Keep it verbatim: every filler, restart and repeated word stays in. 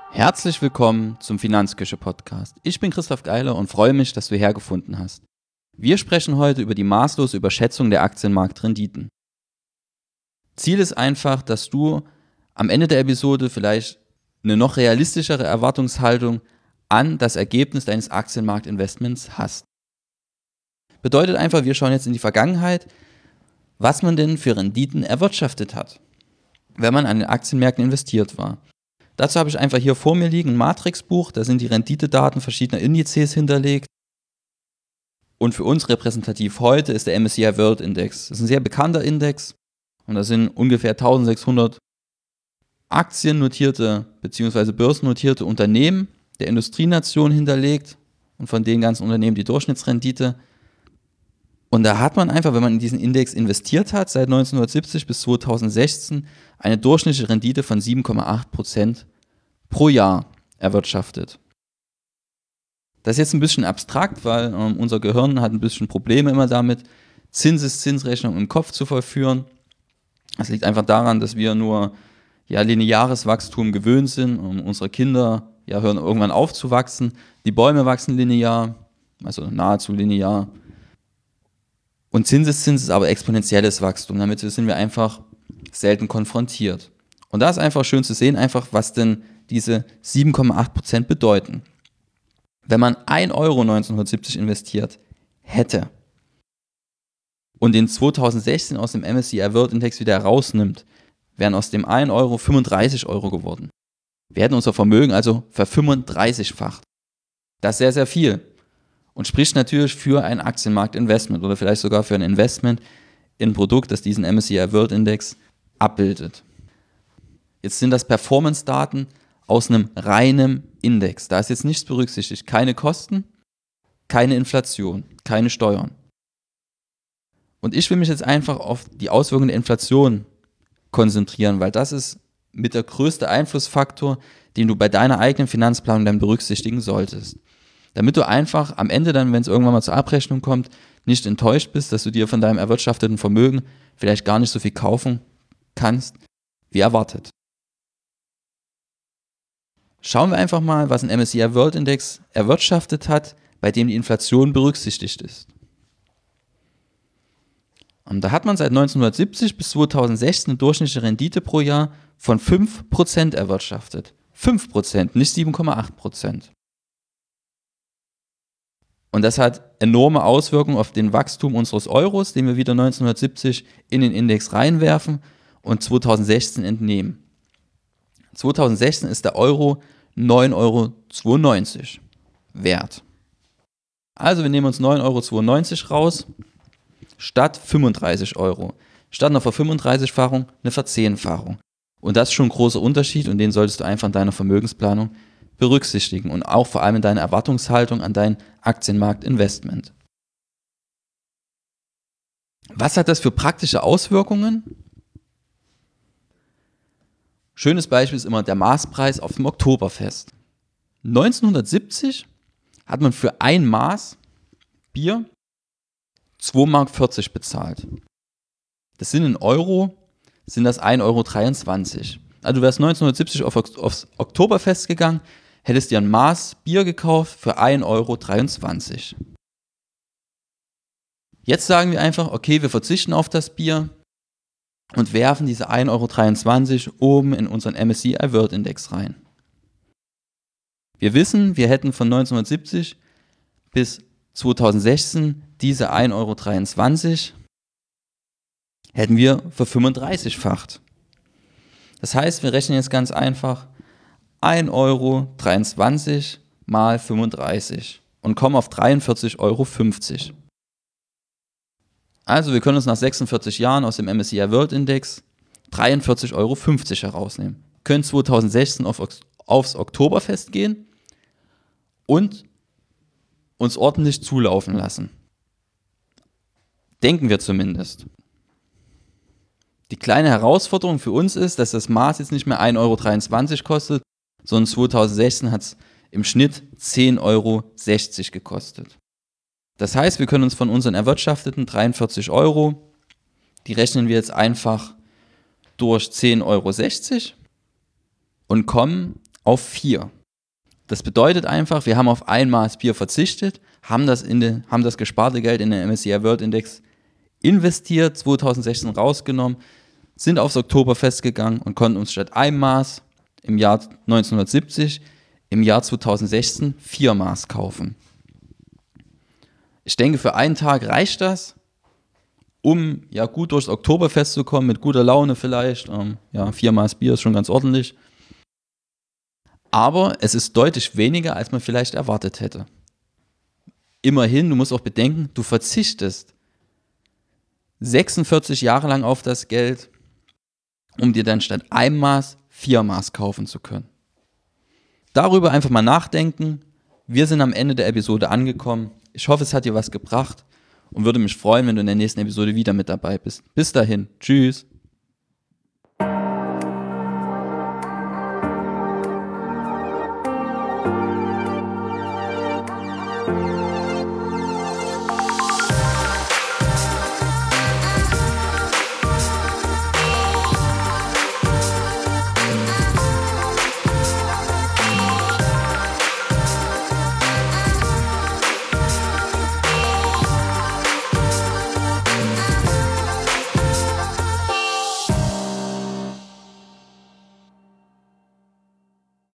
Herzlich willkommen zum Finanzküche-Podcast. Ich bin Christoph Geiler und freue mich, dass du hergefunden hast. Wir sprechen heute über die maßlose Überschätzung der Aktienmarktrenditen. Ziel ist einfach, dass du am Ende der Episode vielleicht eine noch realistischere Erwartungshaltung an das Ergebnis deines Aktienmarktinvestments hast. Bedeutet einfach, wir schauen jetzt in die Vergangenheit, was man denn für Renditen erwirtschaftet hat, wenn man an den Aktienmärkten investiert war. Dazu habe ich einfach hier vor mir liegen ein Matrixbuch, da sind die Renditedaten verschiedener Indizes hinterlegt. Und für uns repräsentativ heute ist der M S C I World Index. Das ist ein sehr bekannter Index und da sind ungefähr eintausendsechshundert aktiennotierte bzw. börsennotierte Unternehmen der Industrienation hinterlegt und von den ganzen Unternehmen die Durchschnittsrendite. Und da hat man einfach, wenn man in diesen Index investiert hat, seit neunzehnhundertsiebzig bis zweitausendsechzehn eine durchschnittliche Rendite von sieben Komma acht Prozent pro Jahr erwirtschaftet. Das ist jetzt ein bisschen abstrakt, weil ähm, unser Gehirn hat ein bisschen Probleme immer damit, Zinseszinsrechnung im Kopf zu vollführen. Das liegt einfach daran, dass wir nur ja, lineares Wachstum gewöhnt sind. Und unsere Kinder ja, hören irgendwann auf zu wachsen. Die Bäume wachsen linear, also nahezu linear. Und Zinseszins ist aber exponentielles Wachstum. Damit sind wir einfach selten konfrontiert. Und da ist einfach schön zu sehen, einfach was denn diese sieben Komma acht Prozent bedeuten. Wenn man ein Euro neunzehnhundertsiebzig investiert hätte und den zweitausendsechzehn aus dem M S C I World Index wieder herausnimmt, wären aus dem ein Euro fünfunddreißig Euro geworden. Wir hätten unser Vermögen also verfünfunddreißigfacht. Das ist sehr, sehr viel und spricht natürlich für ein Aktienmarktinvestment oder vielleicht sogar für ein Investment in ein Produkt, das diesen M S C I World Index abbildet. Jetzt sind das Performance-Daten aus einem reinen Index. Da ist jetzt nichts berücksichtigt. Keine Kosten, keine Inflation, keine Steuern. Und ich will mich jetzt einfach auf die Auswirkungen der Inflation konzentrieren, weil das ist mit der größte Einflussfaktor, den du bei deiner eigenen Finanzplanung dann berücksichtigen solltest. Damit du einfach am Ende dann, wenn es irgendwann mal zur Abrechnung kommt, nicht enttäuscht bist, dass du dir von deinem erwirtschafteten Vermögen vielleicht gar nicht so viel kaufen kannst, wie erwartet. Schauen wir einfach mal, was ein M S C I World Index erwirtschaftet hat, bei dem die Inflation berücksichtigt ist. Und da hat man seit neunzehnhundertsiebzig bis zweitausendsechzehn eine durchschnittliche Rendite pro Jahr von fünf Prozent erwirtschaftet. fünf Prozent, nicht sieben Komma acht Prozent. Und das hat enorme Auswirkungen auf den Wachstum unseres Euros, den wir wieder neunzehnhundertsiebzig in den Index reinwerfen und zweitausendsechzehn entnehmen. zweitausendsechzehn ist der Euro neun Euro zweiundneunzig wert. Also wir nehmen uns neun Euro zweiundneunzig raus, statt fünfunddreißig Euro. Statt einer Verfünfunddreißigfachung eine Verzehnfachung. Und das ist schon ein großer Unterschied und den solltest du einfach in deiner Vermögensplanung berücksichtigen und auch vor allem in deiner Erwartungshaltung an dein Aktienmarktinvestment. Was hat das für praktische Auswirkungen? Schönes Beispiel ist immer der Maßpreis auf dem Oktoberfest. neunzehnhundertsiebzig hat man für ein Maß Bier zwei Mark vierzig bezahlt. Das sind in Euro, sind das ein Euro dreiundzwanzig. Also du wärst neunzehnhundertsiebzig auf, aufs Oktoberfest gegangen, hättest dir ein Maß Bier gekauft für ein Euro dreiundzwanzig. Jetzt sagen wir einfach, okay, wir verzichten auf das Bier und werfen diese ein Euro dreiundzwanzig oben in unseren M S C I World Index rein. Wir wissen, wir hätten von neunzehnhundertsiebzig bis zweitausendsechzehn diese ein Euro dreiundzwanzig hätten wir verfünfunddreißigfacht. Das heißt, wir rechnen jetzt ganz einfach ein Euro dreiundzwanzig mal fünfunddreißig und kommen auf dreiundvierzig Euro fünfzig. Also wir können uns nach sechsundvierzig Jahren aus dem M S C I World Index dreiundvierzig Euro fünfzig herausnehmen. Können zweitausendsechzehn auf, aufs Oktoberfest gehen und uns ordentlich zulaufen lassen. Denken wir zumindest. Die kleine Herausforderung für uns ist, dass das Maß jetzt nicht mehr ein Euro dreiundzwanzig kostet, sondern zweitausendsechzehn hat es im Schnitt zehn Euro sechzig gekostet. Das heißt, wir können uns von unseren erwirtschafteten dreiundvierzig Euro, die rechnen wir jetzt einfach durch zehn Euro sechzig und kommen auf vier. Das bedeutet einfach, wir haben auf ein Maß Bier verzichtet, haben das, in den, haben das gesparte Geld in den M S C I World Index investiert, zwanzig sechzehn rausgenommen, sind aufs Oktoberfest gegangen und konnten uns statt einem Maß im Jahr neunzehnhundertsiebzig im Jahr zwanzig sechzehn vier Maß kaufen. Ich denke, für einen Tag reicht das, um ja gut durchs Oktoberfest zu kommen, mit guter Laune vielleicht. Ähm, ja, vier Maß Bier ist schon ganz ordentlich. Aber es ist deutlich weniger, als man vielleicht erwartet hätte. Immerhin, du musst auch bedenken, du verzichtest sechsundvierzig Jahre lang auf das Geld, um dir dann statt einem Maß vier Maß kaufen zu können. Darüber einfach mal nachdenken. Wir sind am Ende der Episode angekommen. Ich hoffe, es hat dir was gebracht und würde mich freuen, wenn du in der nächsten Episode wieder mit dabei bist. Bis dahin, tschüss.